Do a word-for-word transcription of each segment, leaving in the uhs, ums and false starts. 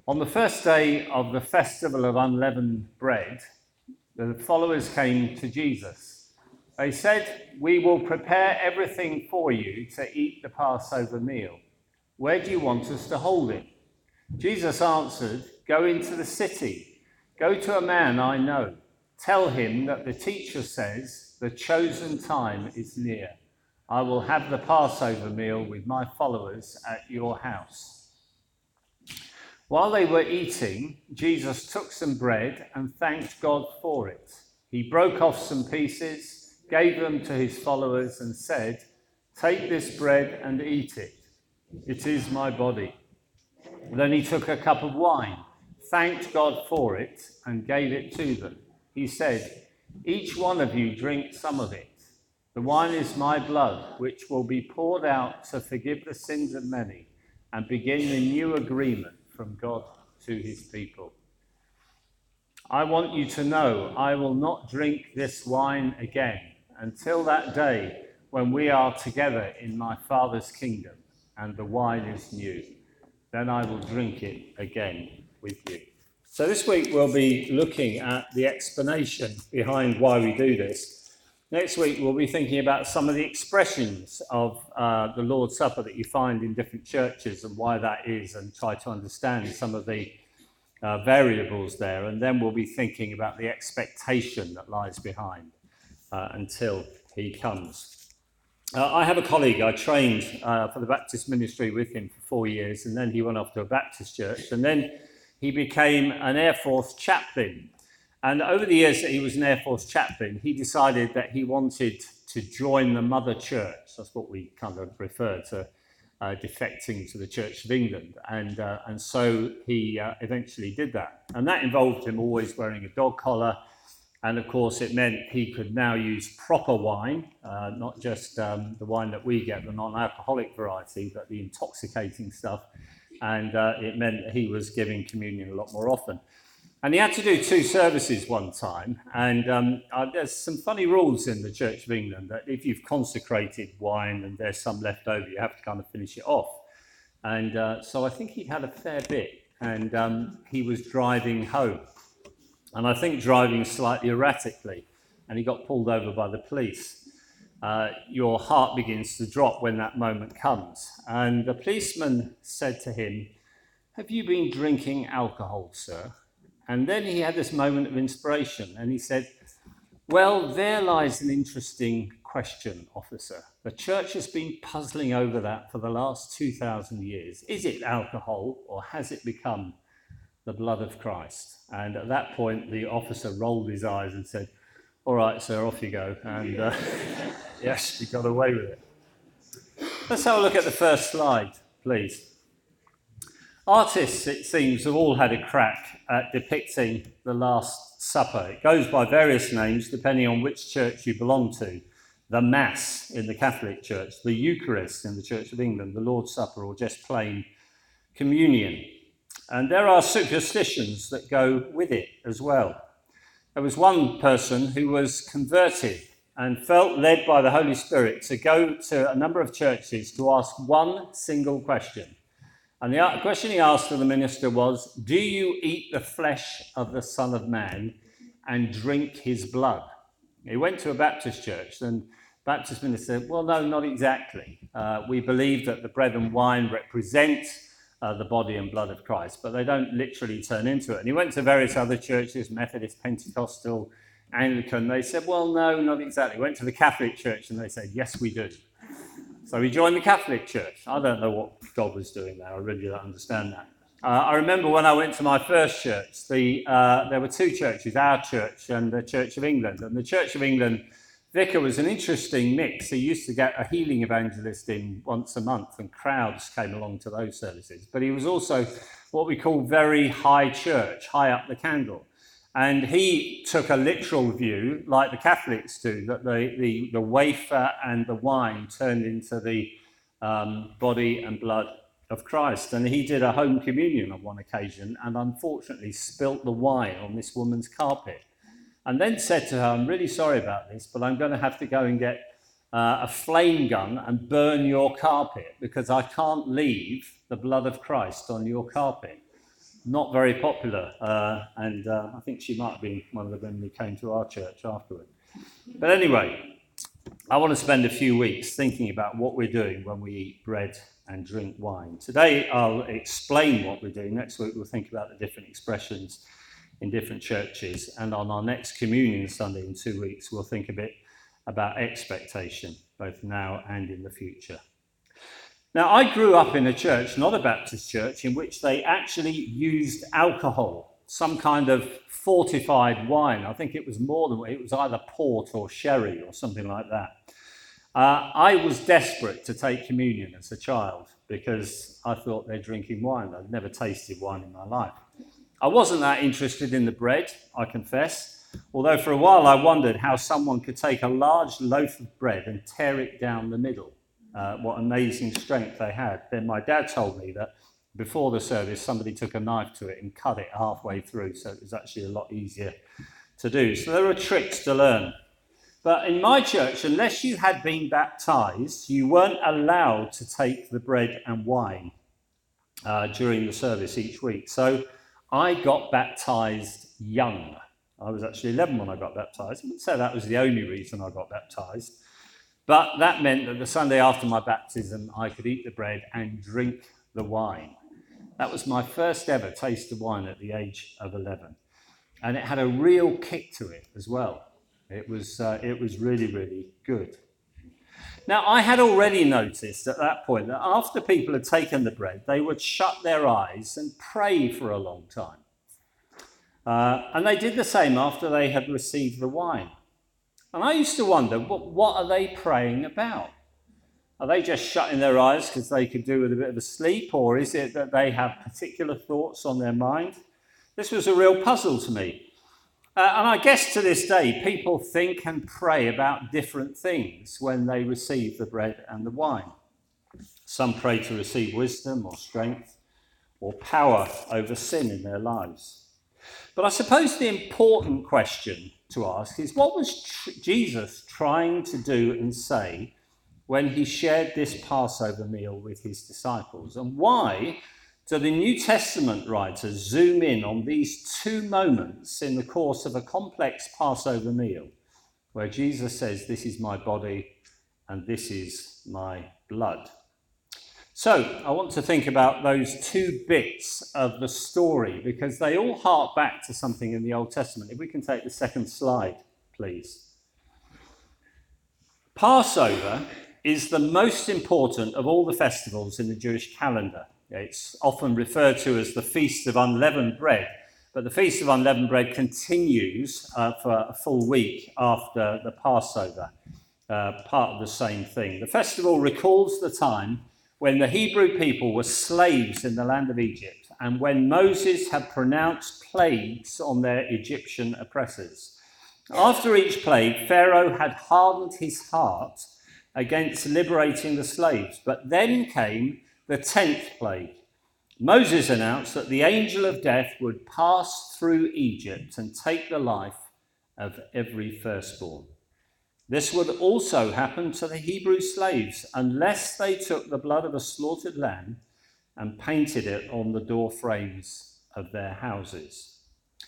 On the first day of the festival of unleavened bread, the followers came to Jesus. They said, "We will prepare everything for you to eat the Passover meal. Where do you want us to hold it?" Jesus answered, "Go into the city. Go to a man I know. Tell him that the teacher says, 'The chosen time is near. I will have the Passover meal with my followers at your house.'" While they were eating, Jesus took some bread and thanked God for it. He broke off some pieces, gave them to his followers and said, "Take this bread and eat it. It is my body." Then he took a cup of wine, thanked God for it, and gave it to them. He said, "Each one of you drink some of it. The wine is my blood, which will be poured out to forgive the sins of many and begin the new agreement from God to his people. I want you to know I will not drink this wine again until that day when we are together in my Father's kingdom and the wine is new. Then I will drink it again with you." So this week we'll be looking at the explanation behind why we do this. Next week we'll be thinking about some of the expressions of uh, the Lord's Supper that you find in different churches and why that is, and try to understand some of the uh, variables there. And then we'll be thinking about the expectation that lies behind uh, until he comes. Uh, I have a colleague, I trained uh, for the Baptist ministry with him for four years, and then he went off to a Baptist church, and then he became an Air Force chaplain. And over the years that he was an Air Force chaplain, he decided that he wanted to join the mother church. That's what we kind of refer to, uh, defecting to the Church of England. And, uh, and so he uh, eventually did that. And that involved him always wearing a dog collar. And of course, it meant he could now use proper wine, uh, not just um, the wine that we get, the non-alcoholic variety, but the intoxicating stuff. And uh, it meant that he was giving communion a lot more often. And he had to do two services one time. And um, uh, there's some funny rules in the Church of England that if you've consecrated wine and there's some left over, you have to kind of finish it off. And uh, so I think he had a fair bit. And um, he was driving home. And I think driving slightly erratically, and he got pulled over by the police. Uh, your heart begins to drop when that moment comes. And the policeman said to him, "Have you been drinking alcohol, sir?" And then he had this moment of inspiration, and he said, "Well, there lies an interesting question, officer. The church has been puzzling over that for the last two thousand years. Is it alcohol, or has it become the blood of Christ?" And at that point, the officer rolled his eyes and said, "All right, sir, off you go." And uh, yes, he got away with it. Let's have a look at the first slide, please. Artists, it seems, have all had a crack at depicting the Last Supper. It goes by various names depending on which church you belong to. The Mass in the Catholic Church, the Eucharist in the Church of England, the Lord's Supper, or just plain communion. And there are superstitions that go with it as well. There was one person who was converted and felt led by the Holy Spirit to go to a number of churches to ask one single question. And the question he asked of the minister was, "Do you eat the flesh of the Son of Man and drink his blood?" He went to a Baptist church, and the Baptist minister said, "Well, no, not exactly. Uh, we believe that the bread and wine represent uh, the body and blood of Christ, but they don't literally turn into it." And he went to various other churches, Methodist, Pentecostal, Anglican. They said, "Well, no, not exactly." He went to the Catholic Church, and they said, "Yes, we do." So he joined the Catholic Church. I don't know what God was doing there. I really don't understand that. Uh, I remember when I went to my first church, the, uh, there were two churches, our church and the Church of England. And the Church of England vicar was an interesting mix. He used to get a healing evangelist in once a month, and crowds came along to those services. But he was also what we call very high church, high up the candle. And he took a literal view, like the Catholics do, that the, the, the wafer and the wine turned into the um, body and blood of Christ. And he did a home communion on one occasion and unfortunately spilt the wine on this woman's carpet. And then said to her, "I'm really sorry about this, but I'm going to have to go and get uh, a flame gun and burn your carpet because I can't leave the blood of Christ on your carpet." not very popular, uh, and uh, I think she might have been one of the women who came to our church afterward. But anyway, I want to spend a few weeks thinking about what we're doing when we eat bread and drink wine. Today I'll explain what we're doing. Next week we'll think about the different expressions in different churches, and on our next Communion Sunday in two weeks we'll think a bit about expectation, both now and in the future. Now, I grew up in a church, not a Baptist church, in which they actually used alcohol, some kind of fortified wine. I think it was more than, it was either port or sherry or something like that. Uh, I was desperate to take communion as a child because I thought they're drinking wine. I'd never tasted wine in my life. I wasn't that interested in the bread, I confess, although for a while I wondered how someone could take a large loaf of bread and tear it down the middle. Uh, what amazing strength they had. Then my dad told me that before the service somebody took a knife to it and cut it halfway through, so it was actually a lot easier to do. So there are tricks to learn. But in my church, unless you had been baptised, you weren't allowed to take the bread and wine uh, during the service each week. So I got baptised young. I was actually eleven when I got baptised. I wouldn't say that was the only reason I got baptised. But that meant that the Sunday after my baptism, I could eat the bread and drink the wine. That was my first ever taste of wine at the age of eleven. And it had a real kick to it as well. It was, uh, it was really, really good. Now, I had already noticed at that point that after people had taken the bread, they would shut their eyes and pray for a long time. Uh, and they did the same after they had received the wine. And I used to wonder, what, what are they praying about? Are they just shutting their eyes because they could do with a bit of a sleep, or is it that they have particular thoughts on their mind? This was a real puzzle to me. Uh, and I guess to this day, people think and pray about different things when they receive the bread and the wine. Some pray to receive wisdom or strength or power over sin in their lives. But I suppose the important question to ask is, what was tr- Jesus trying to do and say when he shared this Passover meal with his disciples? And why do the New Testament writers zoom in on these two moments in the course of a complex Passover meal where Jesus says, "This is my body and this is my blood"? So I want to think about those two bits of the story because they all hark back to something in the Old Testament. If we can take the second slide, please. Passover is the most important of all the festivals in the Jewish calendar. It's often referred to as the Feast of Unleavened Bread, but the Feast of Unleavened Bread continues uh, for a full week after the Passover, uh, part of the same thing. The festival recalls the time when the Hebrew people were slaves in the land of Egypt, and when Moses had pronounced plagues on their Egyptian oppressors. After each plague, Pharaoh had hardened his heart against liberating the slaves, but then came the tenth plague. Moses announced that the angel of death would pass through Egypt and take the life of every firstborn. This would also happen to the Hebrew slaves unless they took the blood of a slaughtered lamb and painted it on the door frames of their houses.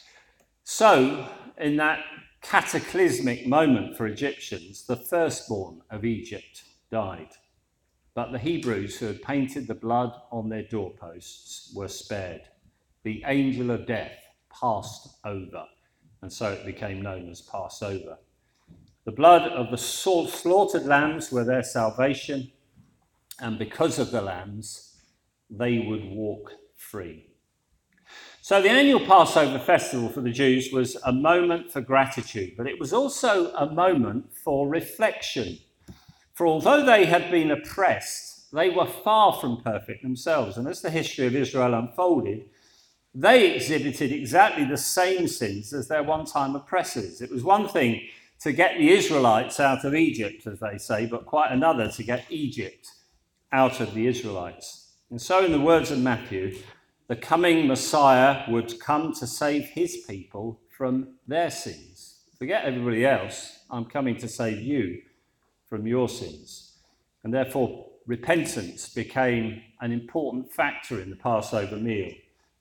So, in that cataclysmic moment for Egyptians, the firstborn of Egypt died. But the Hebrews who had painted the blood on their doorposts were spared. The angel of death passed over, and so it became known as Passover. The blood of the slaughtered lambs were their salvation, and because of the lambs, they would walk free. So the annual Passover festival for the Jews was a moment for gratitude, but it was also a moment for reflection. For although they had been oppressed, they were far from perfect themselves, and as the history of Israel unfolded, they exhibited exactly the same sins as their one-time oppressors. It was one thing to get the Israelites out of Egypt, as they say, but quite another to get Egypt out of the Israelites. And so in the words of Matthew, the coming Messiah would come to save his people from their sins. Forget everybody else, I'm coming to save you from your sins. And therefore, repentance became an important factor in the Passover meal,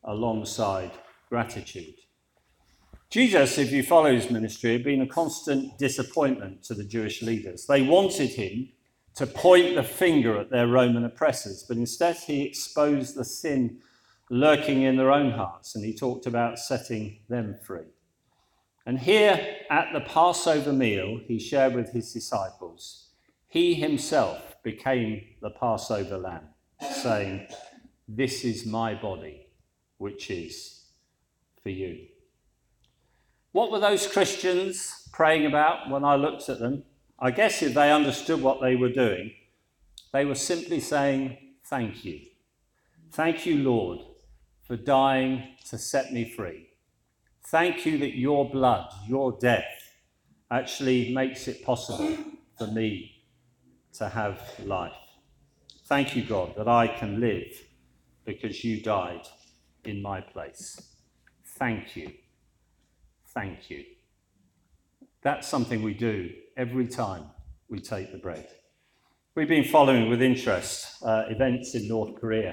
alongside gratitude. Jesus, if you follow his ministry, had been a constant disappointment to the Jewish leaders. They wanted him to point the finger at their Roman oppressors, but instead he exposed the sin lurking in their own hearts, and he talked about setting them free. And here at the Passover meal he shared with his disciples, he himself became the Passover lamb, saying, "This is my body, which is for you." What were those Christians praying about when I looked at them? I guess if they understood what they were doing, they were simply saying, "Thank you. Thank you, Lord, for dying to set me free. Thank you that your blood, your death, actually makes it possible for me to have life. Thank you, God, that I can live because you died in my place. Thank you. Thank you." That's something we do every time we take the bread. We've been following with interest uh, events in North Korea.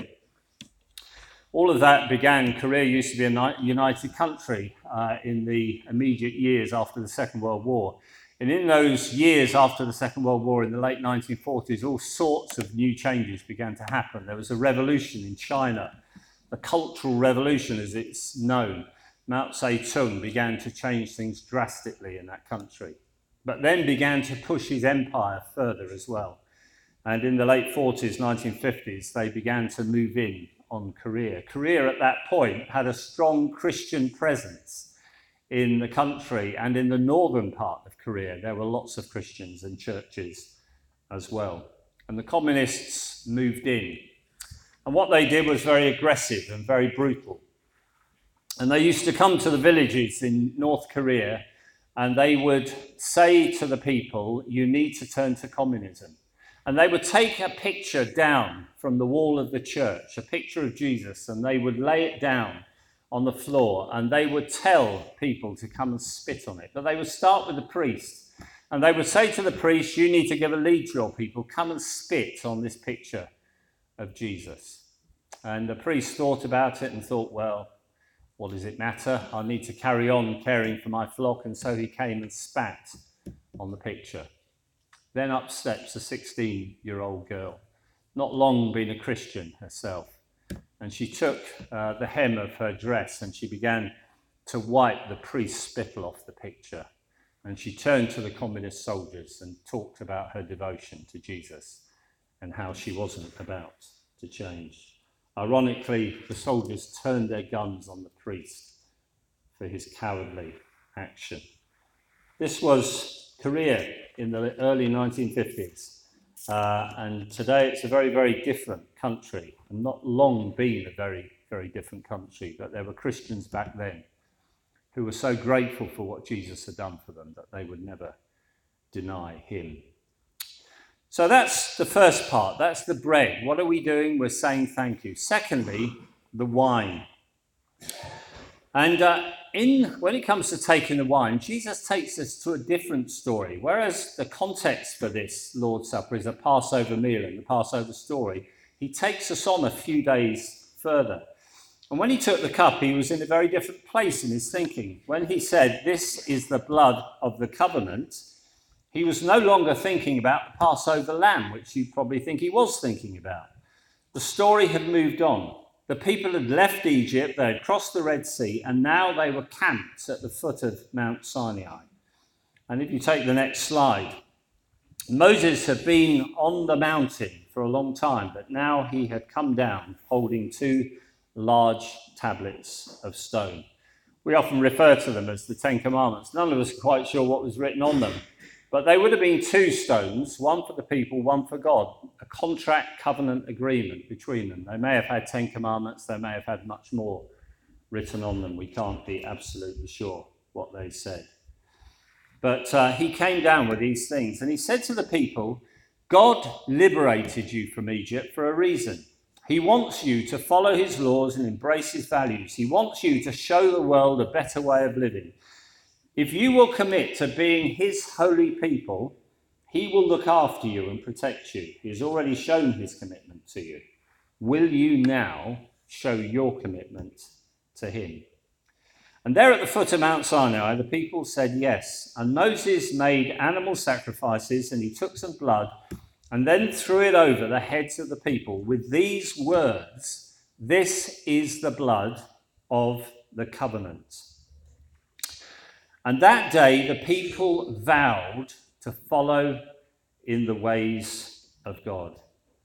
All of that began, Korea used to be a united country uh, in the immediate years after the Second World War. And in those years after the Second World War, in the late nineteen forties, all sorts of new changes began to happen. There was a revolution in China, the Cultural Revolution as it's known. Mao Zedong began to change things drastically in that country, but then began to push his empire further as well. And in the late forties, nineteen fifties, they began to move in on Korea. Korea at that point had a strong Christian presence in the country, and in the northern part of Korea, there were lots of Christians and churches as well. And the communists moved in. And what they did was very aggressive and very brutal. And they used to come to the villages in North Korea and they would say to the people, "You need to turn to communism." And they would take a picture down from the wall of the church, a picture of Jesus, and they would lay it down on the floor and they would tell people to come and spit on it. But they would start with the priest and they would say to the priest, "You need to give a lead to your people, come and spit on this picture of Jesus." And the priest thought about it and thought, well, what does it matter? I need to carry on caring for my flock. And so he came and spat on the picture. Then up steps a sixteen-year-old girl, not long been a Christian herself. And she took uh, the hem of her dress and she began to wipe the priest's spittle off the picture. And she turned to the communist soldiers and talked about her devotion to Jesus and how she wasn't about to change. Ironically, the soldiers turned their guns on the priest for his cowardly action. This was Korea in the early nineteen fifties, uh, and today it's a very, very different country, and not long been a very, very different country, but there were Christians back then who were so grateful for what Jesus had done for them that they would never deny him. So that's the first part, that's the bread. What are we doing? We're saying thank you. Secondly, the wine. And uh, in when it comes to taking the wine, Jesus takes us to a different story. Whereas the context for this Lord's Supper is a Passover meal and the Passover story, he takes us on a few days further. And when he took the cup, he was in a very different place in his thinking. When he said, "This is the blood of the covenant," he was no longer thinking about the Passover lamb, which you probably think he was thinking about. The story had moved on. The people had left Egypt, they had crossed the Red Sea, and now they were camped at the foot of Mount Sinai. And if you take the next slide, Moses had been on the mountain for a long time, but now he had come down holding two large tablets of stone. We often refer to them as the Ten Commandments. None of us are quite sure what was written on them. But they would have been two stones, one for the people, one for God, a contract covenant agreement between them. They may have had Ten Commandments, they may have had much more written on them. We can't be absolutely sure what they said. But uh, he came down with these things and he said to the people, "God liberated you from Egypt for a reason. He wants you to follow his laws and embrace his values. He wants you to show the world a better way of living. If you will commit to being his holy people, he will look after you and protect you. He has already shown his commitment to you. Will you now show your commitment to him. And there at the foot of Mount Sinai, the people said yes. And Moses made animal sacrifices, and he took some blood and then threw it over the heads of the people with these words, "This is the blood of the covenant." And that day the people vowed to follow in the ways of God.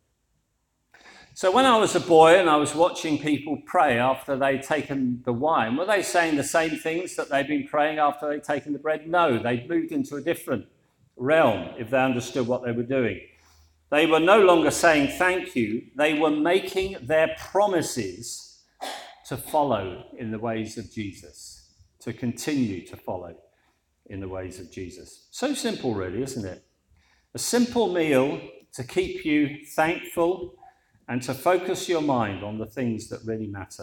So when I was a boy and I was watching people pray after they'd taken the wine, were they saying the same things that they'd been praying after they'd taken the bread? No, they'd moved into a different realm if they understood what they were doing. They were no longer saying thank you. They were making their promises to follow in the ways of Jesus, to continue to follow in the ways of Jesus. So simple, really, isn't it? A simple meal to keep you thankful and to focus your mind on the things that really matter.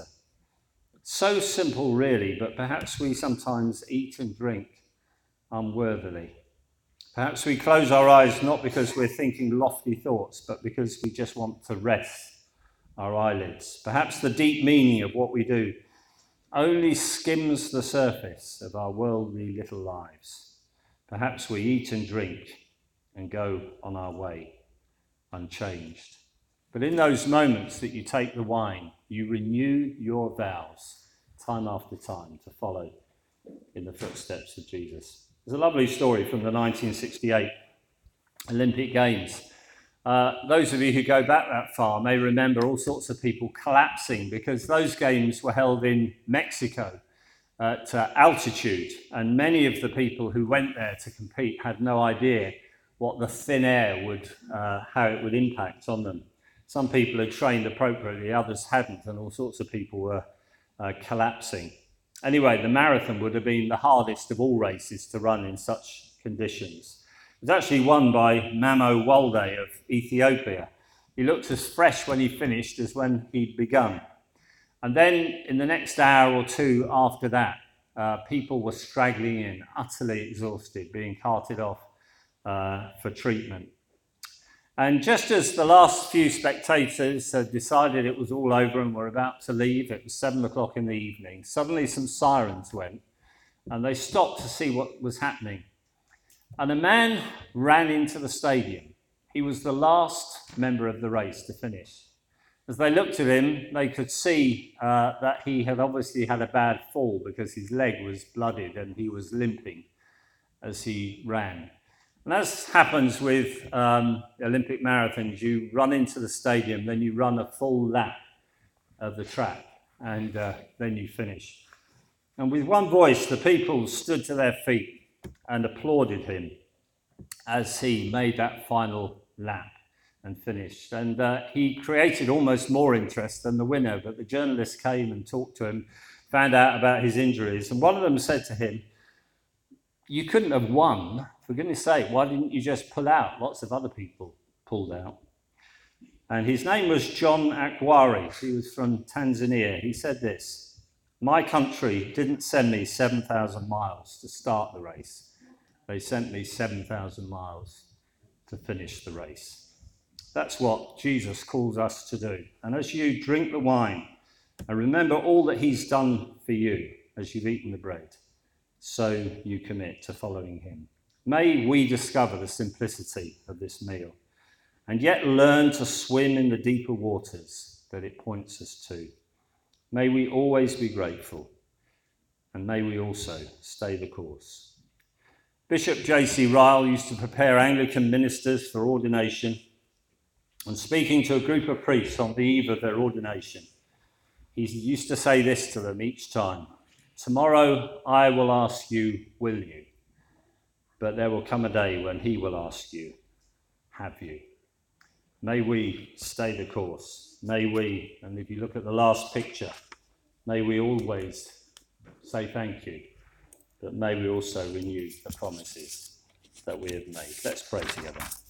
So simple, really, but perhaps we sometimes eat and drink unworthily. Perhaps we close our eyes not because we're thinking lofty thoughts, but because we just want to rest our eyelids. Perhaps the deep meaning of what we do only skims the surface of our worldly little lives. Perhaps we eat and drink and go on our way unchanged. But in those moments that you take the wine, you renew your vows time after time to follow in the footsteps of Jesus. There's a lovely story from the nineteen sixty-eight Olympic Games. Uh, those of you who go back that far may remember all sorts of people collapsing because those games were held in Mexico at uh, altitude, and many of the people who went there to compete had no idea what the thin air would, uh, how it would impact on them. Some people had trained appropriately, others hadn't, and all sorts of people were uh, collapsing. Anyway, the marathon would have been the hardest of all races to run in such conditions. It was actually won by Mamo Wolde of Ethiopia. He looked as fresh when he finished as when he'd begun. And then in the next hour or two after that, uh, people were straggling in, utterly exhausted, being carted off uh, for treatment. And just as the last few spectators had decided it was all over and were about to leave, it was seven o'clock in the evening, suddenly some sirens went and they stopped to see what was happening. And a man ran into the stadium. He was the last member of the race to finish. As they looked at him, they could see uh, that he had obviously had a bad fall because his leg was blooded and he was limping as he ran. And as happens with um, Olympic marathons, you run into the stadium, then you run a full lap of the track, and uh, then you finish. And with one voice, the people stood to their feet and applauded him as he made that final lap and finished. And uh, he created almost more interest than the winner, but the journalists came and talked to him, found out about his injuries, and one of them said to him, "You couldn't have won. For goodness sake, why didn't you just pull out? Lots of other people pulled out." And his name was John Akwari. He was from Tanzania. He said this: "My country didn't send me seven thousand miles to start the race. They sent me seven thousand miles to finish the race." That's what Jesus calls us to do. And as you drink the wine and remember all that he's done for you as you've eaten the bread, so you commit to following him. May we discover the simplicity of this meal and yet learn to swim in the deeper waters that it points us to. May we always be grateful, and may we also stay the course. Bishop J C Ryle used to prepare Anglican ministers for ordination, and speaking to a group of priests on the eve of their ordination, he used to say this to them each time: "Tomorrow I will ask you, will you? But there will come a day when he will ask you, have you?" May we stay the course. May we, and if you look at the last picture, may we always say thank you, but may we also renew the promises that we have made. Let's pray together.